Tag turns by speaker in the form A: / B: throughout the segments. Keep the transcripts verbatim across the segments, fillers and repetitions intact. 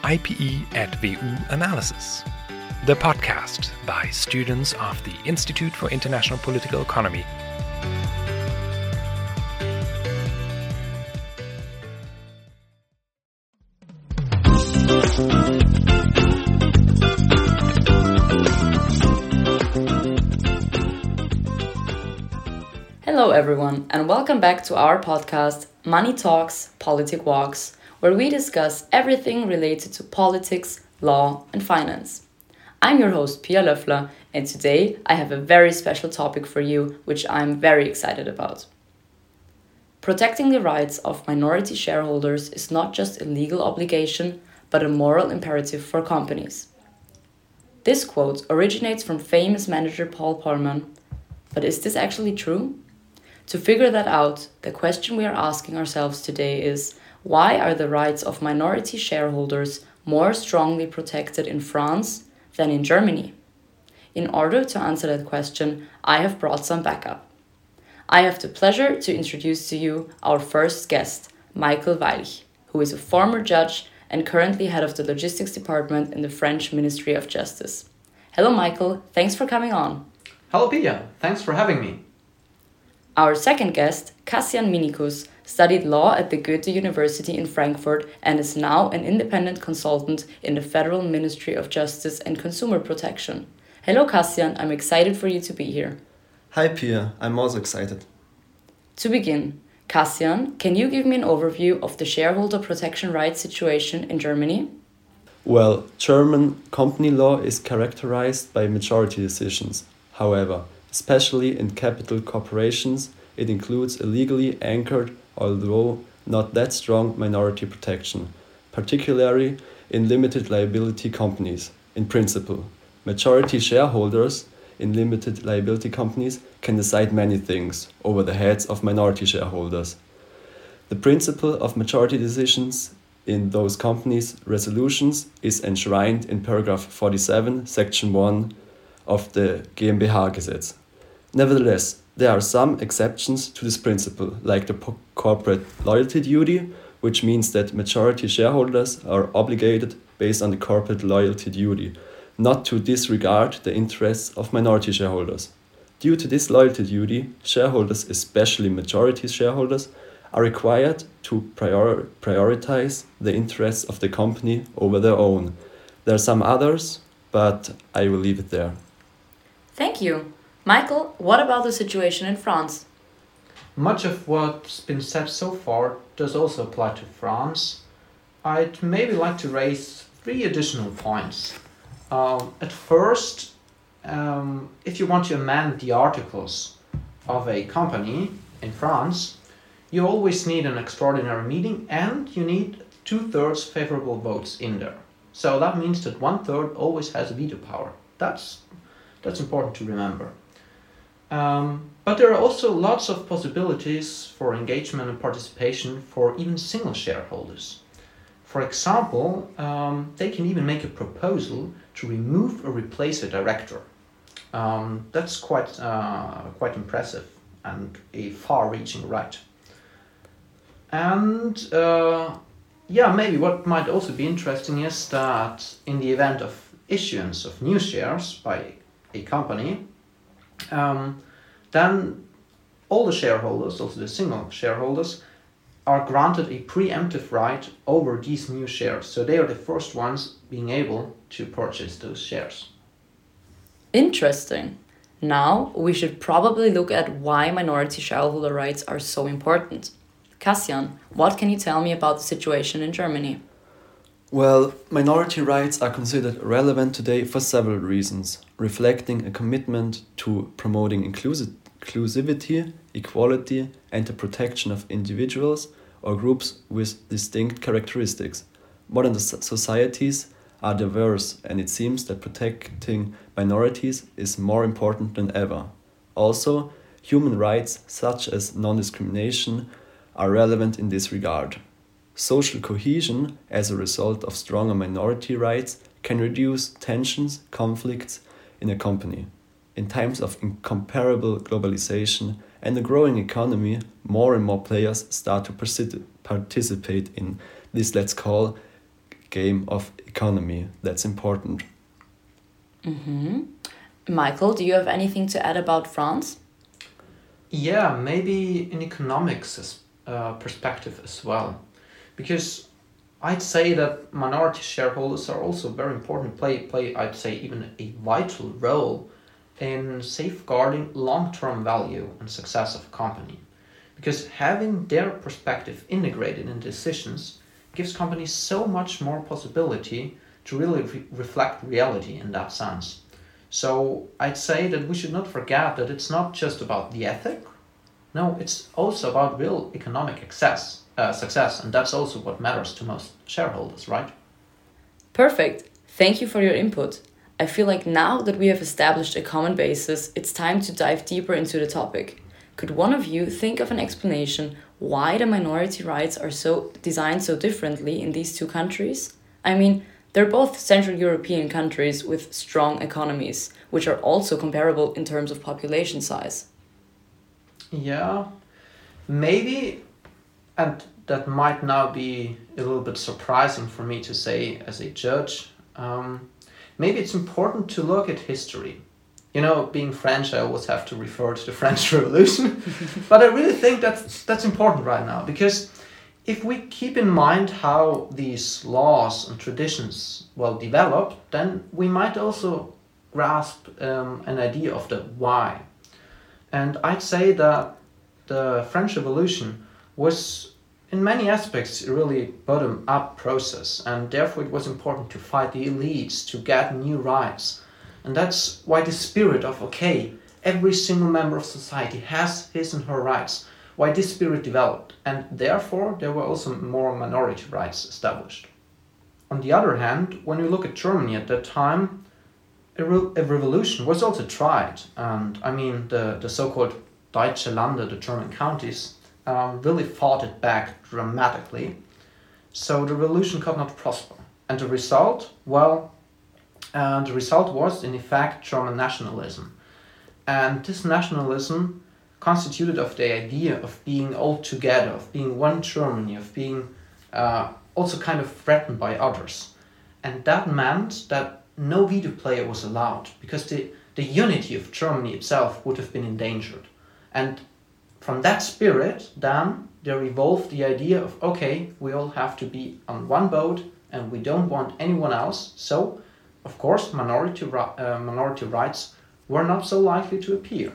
A: I P E at V U Analysis, the podcast by students of the Institute for International Political Economy.
B: Hello everyone, and welcome back to our podcast Money Talks, Politic Walks, where we discuss everything related to politics, law and finance. I'm your host Pia Löffler, and today I have a very special topic for you, which I'm very excited about. Protecting the rights of minority shareholders is not just a legal obligation, but a moral imperative for companies. This quote originates from famous manager Paul Polman. But is this actually true? To figure that out, the question we are asking ourselves today is, why are the rights of minority shareholders more strongly protected in France than in Germany? In order to answer that question, I have brought some backup. I have the pleasure to introduce to you our first guest, Michael Weilch, who is a former judge and currently head of the logistics department in the French Ministry of Justice. Hello, Michael. Thanks for coming on.
C: Hello, Pia. Thanks for having me.
B: Our second guest, Kassian Minikus, studied law at the Goethe University in Frankfurt and is now an independent consultant in the Federal Ministry of Justice and Consumer Protection. Hello, Kassian. I'm excited for you to be here.
D: Hi, Pia. I'm also excited.
B: To begin, Kassian, can you give me an overview of the shareholder protection rights situation in Germany?
D: Well, German company law is characterized by majority decisions. However, especially in capital corporations, it includes a legally anchored, although not that strong, minority protection, particularly in limited liability companies. In principle, majority shareholders in limited liability companies can decide many things over the heads of minority shareholders. The principle of majority decisions in those companies' resolutions is enshrined in paragraph forty-seven, section one of the GmbH-Gesetz. Nevertheless, there are some exceptions to this principle, like the po- corporate loyalty duty, which means that majority shareholders are obligated, based on the corporate loyalty duty, not to disregard the interests of minority shareholders. Due to this loyalty duty, shareholders, especially majority shareholders, are required to prior- prioritize the interests of the company over their own. There are some others, but I will leave it there.
B: Thank you. Michael, what about the situation in France?
C: Much of what's been said so far does also apply to France. I'd maybe like to raise three additional points. Um, at first, um, if you want to amend the articles of a company in France, you always need an extraordinary meeting and you need two-thirds favorable votes in there. So that means that one-third always has veto power. That's That's important to remember. Um, but there are also lots of possibilities for engagement and participation for even single shareholders. For example, um, they can even make a proposal to remove or replace a director. Um, that's quite, uh, quite impressive and a far-reaching right. And uh, yeah, maybe what might also be interesting is that in the event of issuance of new shares by a company, um, then all the shareholders, also the single shareholders, are granted a preemptive right over these new shares. So they are the first ones being able to purchase those shares.
B: Interesting. Now we should probably look at why minority shareholder rights are so important. Kassian, what can you tell me about the situation in Germany?
D: Well, minority rights are considered relevant today for several reasons, reflecting a commitment to promoting inclusi- inclusivity, equality, and the protection of individuals or groups with distinct characteristics. Modern societies are diverse, and it seems that protecting minorities is more important than ever. Also, human rights such as non-discrimination are relevant in this regard. Social cohesion, as a result of stronger minority rights, can reduce tensions, conflicts in a company. In times of incomparable globalization and a growing economy, more and more players start to participate in this, let's call, game of economy. That's important.
B: Mm-hmm. Michael, do you have anything to add about France?
C: Yeah, maybe in economics uh, perspective as well. Because I'd say that minority shareholders are also very important, play, play I'd say even a vital role in safeguarding long-term value and success of a company. Because having their perspective integrated in decisions gives companies so much more possibility to really re- reflect reality in that sense. So I'd say that we should not forget that it's not just about the ethic. No, it's also about real economic success, uh, success, and that's also what matters to most shareholders, right?
B: Perfect. Thank you for your input. I feel like now that we have established a common basis, it's time to dive deeper into the topic. Could one of you think of an explanation why the minority rights are so designed so differently in these two countries? I mean, they're both Central European countries with strong economies, which are also comparable in terms of population size.
C: Yeah, maybe, and that might now be a little bit surprising for me to say as a judge. Um, maybe it's important to look at history. You know, being French, I always have to refer to the French Revolution. But I really think that's, that's important right now, because if we keep in mind how these laws and traditions, well, developed, then we might also grasp um, an idea of the why. And I'd say that the French Revolution was, in many aspects, a really bottom-up process, and therefore it was important to fight the elites, to get new rights. And that's why the spirit of, okay, every single member of society has his and her rights, why this spirit developed, and therefore there were also more minority rights established. On the other hand, when we look at Germany at that time, a, re- a revolution was also tried, and I mean the, the so-called Deutsche Lande, the German counties, um, really fought it back dramatically, so the revolution could not prosper. And the result, well, uh, the result was in effect German nationalism. And this nationalism constituted of the idea of being all together, of being one Germany, of being uh, also kind of threatened by others. And that meant that no veto player was allowed, because the, the unity of Germany itself would have been endangered. And from that spirit, then, there evolved the idea of, okay, we all have to be on one boat, and we don't want anyone else. So, of course, minority, uh, minority rights were not so likely to appear.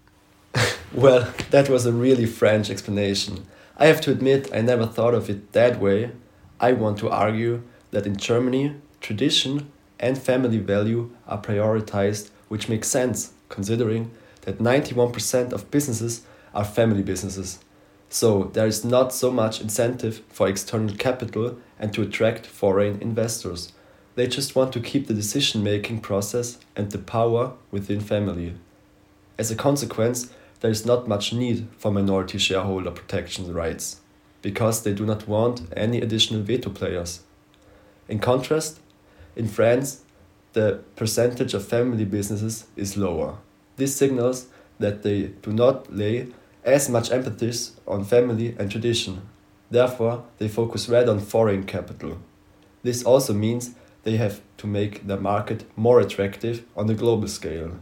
D: Well, that was a really French explanation. I have to admit, I never thought of it that way. I want to argue that in Germany, tradition and family value are prioritized, which makes sense, considering that ninety-one percent of businesses are family businesses. So there is not so much incentive for external capital and to attract foreign investors. They just want to keep the decision-making process and the power within family. As a consequence, there is not much need for minority shareholder protection rights, because they do not want any additional veto players. In contrast, in France, the percentage of family businesses is lower. This signals that they do not lay as much emphasis on family and tradition. Therefore, they focus rather on foreign capital. This also means they have to make the market more attractive on a global scale.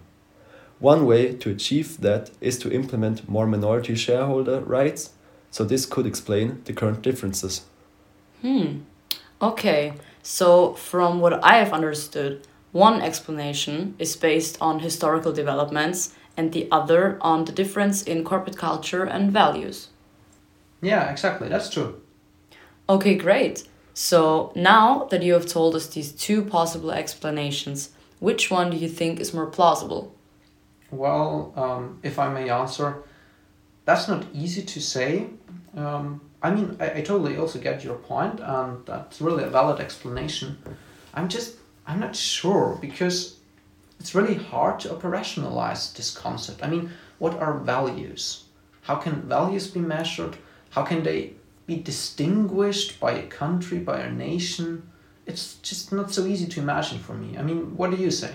D: One way to achieve that is to implement more minority shareholder rights, so this could explain the current differences.
B: Hmm. Okay, so from what I have understood, one explanation is based on historical developments and the other on the difference in corporate culture and values.
C: Yeah, exactly, that's true.
B: Okay, great. So now that you have told us these two possible explanations, which one do you think is more plausible?
C: Well, um, if I may answer, that's not easy to say. Um, I mean, I, I totally also get your point, and that's really a valid explanation. I'm just, I'm not sure, because it's really hard to operationalize this concept. I mean, what are values? How can values be measured? How can they be distinguished by a country, by a nation? It's just not so easy to imagine for me. I mean, what do you say?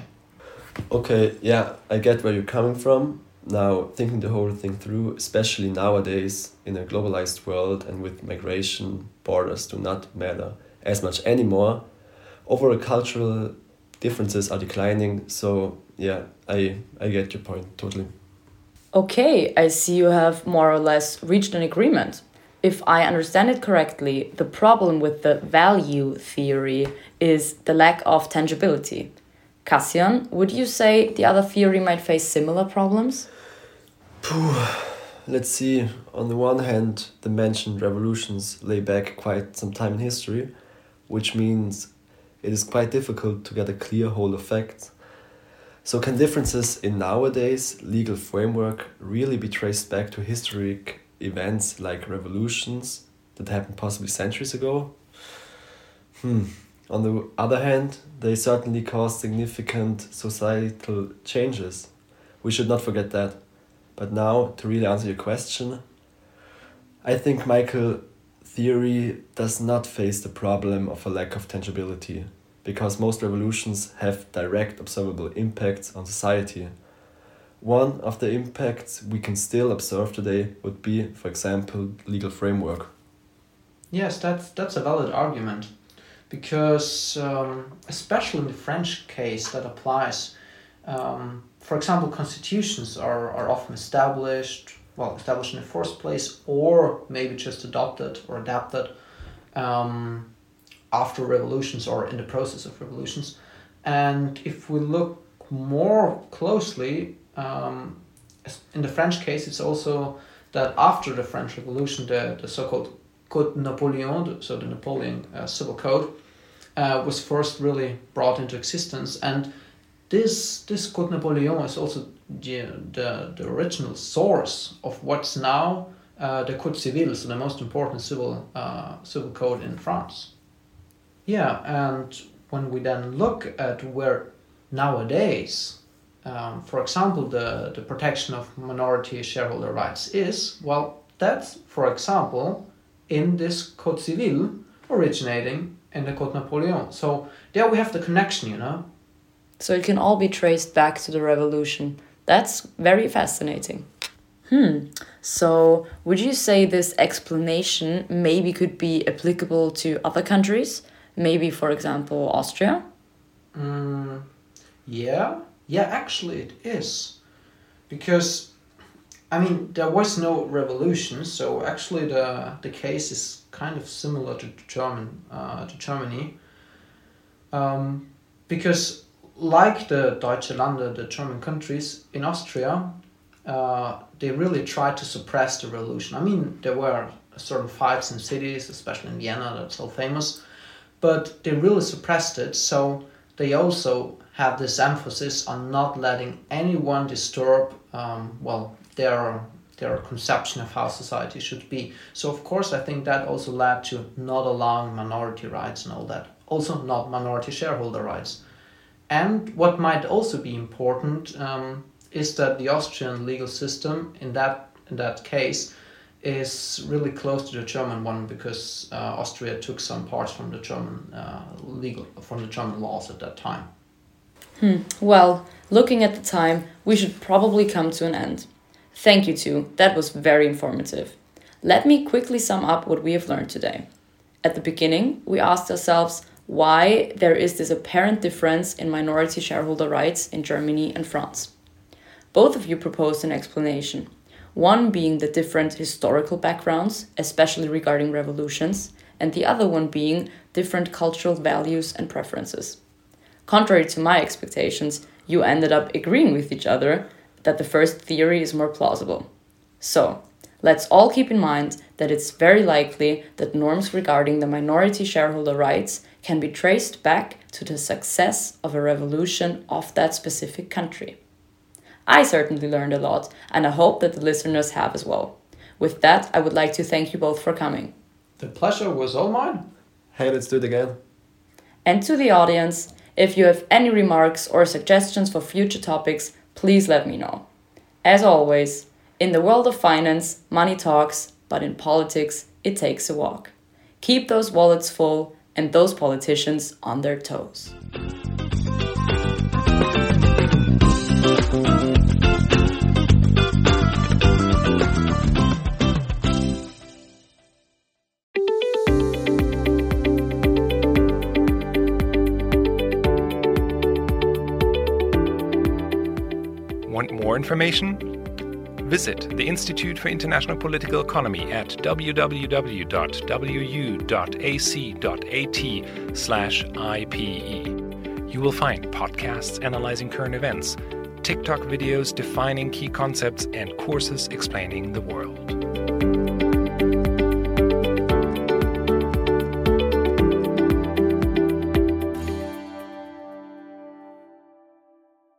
D: Okay, yeah, I get where you're coming from. Now, thinking the whole thing through, especially nowadays in a globalized world and with migration, borders do not matter as much anymore. Overall cultural differences are declining, so yeah, I, I get your point totally.
B: Okay, I see you have more or less reached an agreement. If I understand it correctly, the problem with the value theory is the lack of tangibility. Cassian, would you say the other theory might face similar problems?
D: Let's see. On the one hand, the mentioned revolutions lay back quite some time in history, which means it is quite difficult to get a clear hold of facts. So can differences in nowadays legal framework really be traced back to historic events like revolutions that happened possibly centuries ago? Hmm. On the other hand, they certainly caused significant societal changes. We should not forget that. But now, to really answer your question, I think Michael theory does not face the problem of a lack of tangibility, because most revolutions have direct observable impacts on society. One of the impacts we can still observe today would be, for example, legal framework.
C: Yes, that's, that's a valid argument, because um, especially in the French case that applies. Um, for example, constitutions are, are often established, well, established in the first place, or maybe just adopted or adapted um, after revolutions or in the process of revolutions. And if we look more closely, um, in the French case, it's also that after the French Revolution, the, the so-called Code Napoléon, so the Napoleon uh, Civil Code, uh, was first really brought into existence. And this this Code Napoléon is also the, the, the original source of what's now uh, the Code Civil, so the most important civil uh, civil code in France. Yeah, and when we then look at where nowadays, um, for example, the, the protection of minority shareholder rights is, well, that's, for example, in this Code Civil originating in the Code Napoléon. So there we have the connection, you know.
B: So it can all be traced back to the revolution. That's very fascinating. Hmm. So would you say this explanation maybe could be applicable to other countries? Maybe, for example, Austria?
C: Mm, yeah, yeah, actually it is. Because, I mean, there was no revolution, so actually the, the case is kind of similar to German, uh, to Germany. Um, because like the Deutsche Lande, the German countries, in Austria, uh, they really tried to suppress the revolution. I mean, there were certain fights in cities, especially in Vienna, that's so famous, but they really suppressed it, so they also have this emphasis on not letting anyone disturb, um, well, their their conception of how society should be. So of course I think that also led to not allowing minority rights and all that. Also not minority shareholder rights. And what might also be important um, is that the Austrian legal system in that in that case is really close to the German one, because uh, Austria took some parts from the German uh, legal from the German laws at that time.
B: Hmm. Well, looking at the time, we should probably come to an end. Thank you two. That was very informative. Let me quickly sum up what we have learned today. At the beginning, we asked ourselves why there is this apparent difference in minority shareholder rights in Germany and France. Both of you proposed an explanation, one being the different historical backgrounds, especially regarding revolutions, and the other one being different cultural values and preferences. Contrary to my expectations, you ended up agreeing with each other that the first theory is more plausible. So, let's all keep in mind that it's very likely that norms regarding the minority shareholder rights can be traced back to the success of a revolution of that specific country. I certainly learned a lot, and I hope that the listeners have as well. With that, I would like to thank you both for coming.
C: The pleasure was all mine.
D: Hey, let's do it again.
B: And to the audience, if you have any remarks or suggestions for future topics, please let me know. As always, in the world of finance, money talks, but in politics, it takes a walk. Keep those wallets full and those politicians on their toes.
A: Want more information? Visit the Institute for International Political Economy at w w w dot w u dot a c dot a t slash I P E. You will find podcasts analyzing current events, TikTok videos defining key concepts, and courses explaining the world.